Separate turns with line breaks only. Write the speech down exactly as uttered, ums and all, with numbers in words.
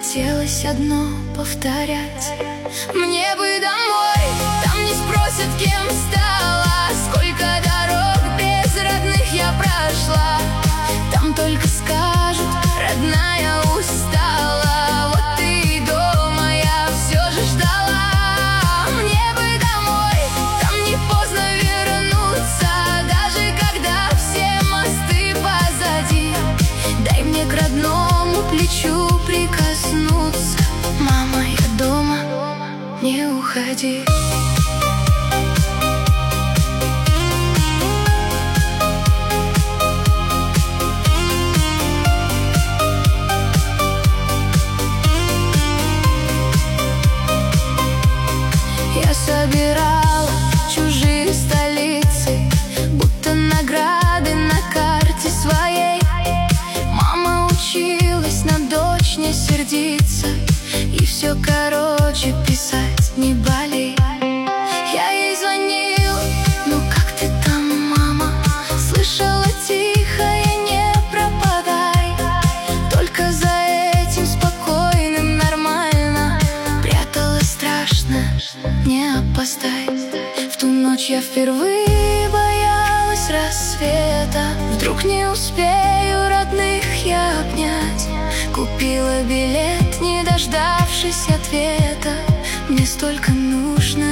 хотелось одно повторять: мне бы домой, там не спросят, кем стала. Сколько дорог без родных я прошла, там только скажут: родная, устала. Вот ты и дома, я все же ждала. Мне бы домой, там не поздно вернуться, даже когда все мосты позади. Дай мне к родному плечу прикоснуться. Мама, я дома, не уходи. Я собирала чужие столицы, будто награды на карте своей. Мама училась на дочь не сердиться и все короче писать: не болей. Я ей звонила: ну как ты там, мама? Слышала тихое: не пропадай. Только за этим спокойным нормально пряталась страшно: не опоздай. В ту ночь я впервые боялась рассвета. Вдруг не успею родных я обнять. Купила билет, не дождавшись ответа. Мне столько нужно